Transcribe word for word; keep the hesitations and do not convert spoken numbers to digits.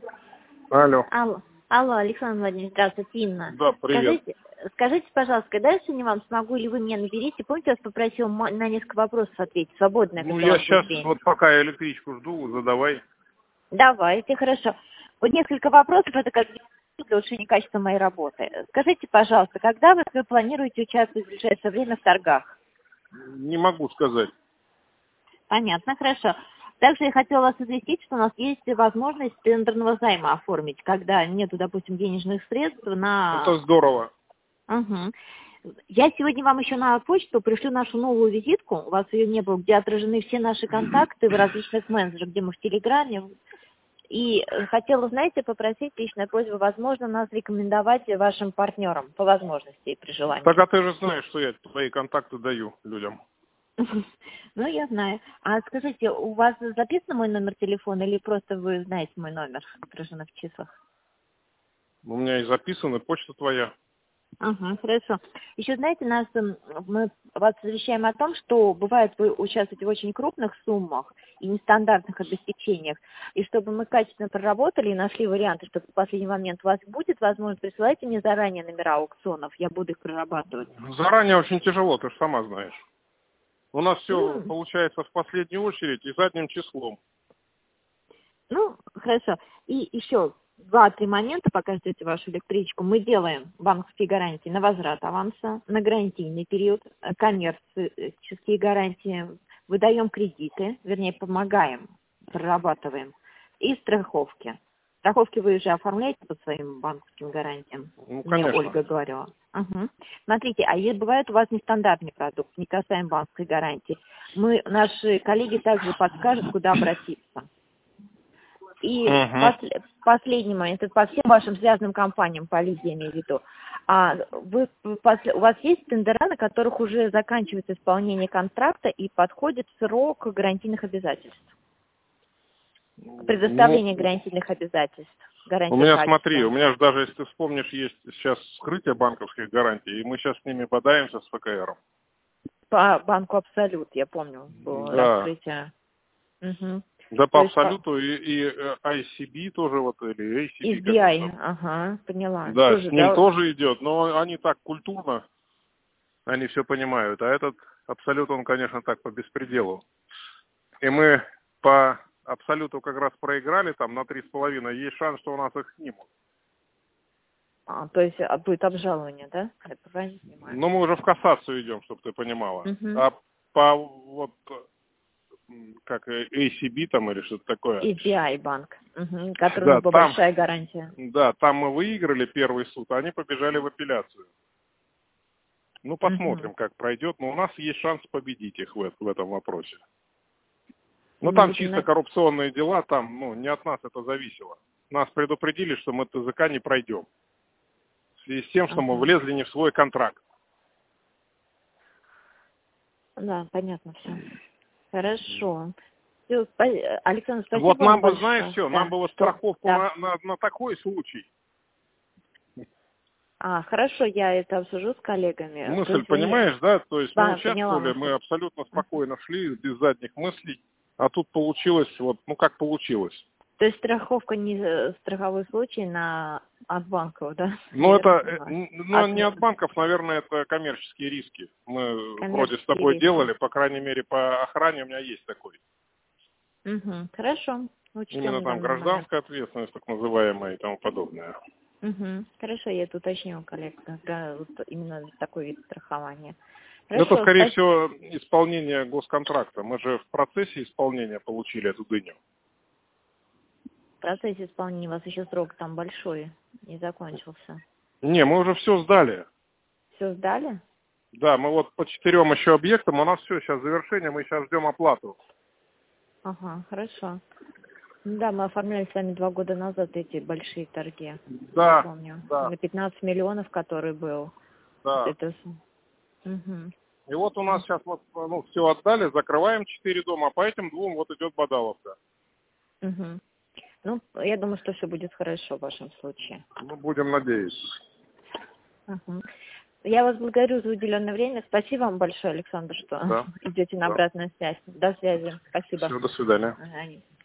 Алло. Алло, алло, Александр Владимирович, здравствуйте, Инна. Да, привет. Скажите, скажите, пожалуйста, когда я сегодня вам смогу, или вы меня наберите? Помните, я вас попросил мо- на несколько вопросов ответить, свободное, Ну, когда у я вас будет сейчас, время? вот пока я электричку жду, задавай. Давайте, хорошо. Вот несколько вопросов, это как для улучшения качества моей работы. Скажите, пожалуйста, когда вы, вы планируете участвовать в ближайшее время в торгах? Не могу сказать. Понятно, хорошо. Также я хотела вас известить, что у нас есть возможность тендерного займа оформить, когда нету, допустим, денежных средств на... Это здорово. Угу. Я сегодня вам еще на почту пришлю нашу новую визитку, у вас ее не было, где отражены все наши контакты в различных мессенджерах, где мы в Телеграме. И хотела, знаете, попросить, личная просьба, возможно, нас рекомендовать вашим партнерам, по возможности и при желании. Так, а ты же знаешь, что я твои контакты даю людям. Ну, я знаю. А скажите, у вас записан мой номер телефона или просто вы знаете мой номер, отраженный в числах? У меня и записана почта твоя. Ага, хорошо. Еще, знаете, нас, м, мы вас извещаем о том, что бывает, вы участвуете в очень крупных суммах и нестандартных обеспечениях, и чтобы мы качественно проработали и нашли варианты, чтобы в последний момент у вас будет возможность, присылайте мне заранее номера аукционов, я буду их прорабатывать. Заранее очень тяжело, ты же сама знаешь. У нас все М, получается в последнюю очередь и задним числом. Ну, хорошо. И еще два-три момента, пока ждете вашу электричку. Мы делаем банковские гарантии на возврат аванса, на гарантийный период, э, коммерческие гарантии, выдаем кредиты, вернее, помогаем, прорабатываем, и страховки. Страховки вы уже оформляете по своим банковским гарантиям? Ну, Мне конечно. Ольга говорила. Угу. Смотрите, а есть, бывает у вас нестандартный продукт, не касаемо банковской гарантии. Мы, наши коллеги также подскажут, куда обратиться. И Угу. пос- последний момент, это по всем вашим связанным компаниям, по Лидии, я имею в виду. А вы, пос- у вас есть тендера, на которых уже заканчивается исполнение контракта и подходит срок гарантийных обязательств? Предоставление Ну, гарантийных обязательств, у гарантия меня, смотри, у качества. меня же даже, если ты вспомнишь, есть сейчас скрытие банковских гарантий, и мы сейчас с ними бодаемся с ФКРом. По банку Абсолют, я помню, было Да. раскрытие. Угу. Да, То по есть по- абсолюту и, и э, ай си би тоже, вот, или эй си би, как он эс би ай, там. ага, поняла. Да, с Тоже, ним да? тоже идет, но они так культурно, они все понимают. А этот абсолют, он, конечно, так по беспределу. И мы по абсолюту как раз проиграли там на три с половиной. Есть шанс, что у нас их снимут. А, то есть а, будет обжалование, да? Я правильно понимаю? Но мы уже в кассацию идем, чтобы ты понимала. Угу. А по вот м, как э, эй си би там или что-то такое. эс би ай банк, угу, который у Да, нас была там, большая гарантия. да, там мы выиграли первый суд, а они побежали в апелляцию. Ну, Угу. посмотрим, как пройдет. Но у нас есть шанс победить их в, в этом вопросе. Но Мы там будем чисто на... коррупционные дела, там, ну, не от нас это зависело. Нас предупредили, что мы тэ зэ ка не пройдем. В связи с тем, что мы Ага. влезли не в свой контракт. Да, понятно все. Хорошо. Всё, спа- Александр, Вот спасибо вам нам бы, знаешь, большое. все, нам Да, было что? страховку Да. на, на, на такой случай. А, хорошо, я это обсужу с коллегами. То Мысль, есть вы не... понимаешь, да? То есть мы Да, поняла участвовали, мысль. мы абсолютно Мгм. спокойно шли, без задних мыслей. А тут получилось, вот, ну как получилось. То есть страховка не э, страховой случай на от банков, да? Я Ну, это, верно э, понимаю? н- ну, не от Отмена. банков, наверное, это коммерческие риски. Мы вроде с Коммерческие тобой риски. делали, по крайней мере, по охране у меня есть такой. Угу. Хорошо. Именно Учтем там данный момент. гражданская ответственность, так называемая, и тому подобное. Угу. Хорошо, я это уточню, коллег, когда вот именно такой вид страхования. Это, Хорошо, скорее спасибо. всего, исполнение госконтракта. Мы же в процессе исполнения получили эту дыню. В процессе исполнения у вас еще срок там большой, не закончился. Не, мы уже все сдали. Все сдали? Да, мы вот по четырем еще объектам, у нас все, сейчас завершение, мы сейчас ждем оплату. Ага, хорошо. Ну да, мы оформляли с вами два года назад эти большие торги. Я Да, помню. да, На пятнадцать миллионов, который был. да. Это... Угу. И вот у нас сейчас вот, ну, все отдали, закрываем четыре дома, а по этим двум вот идет Бадаловка. Угу. Ну, я думаю, что все будет хорошо в вашем случае. Ну, будем надеяться. Ага. Я вас благодарю за уделенное время. Спасибо вам большое, Александр, что Да, идете на да. обратную связь. До связи. Спасибо. Все, до свидания. Ага.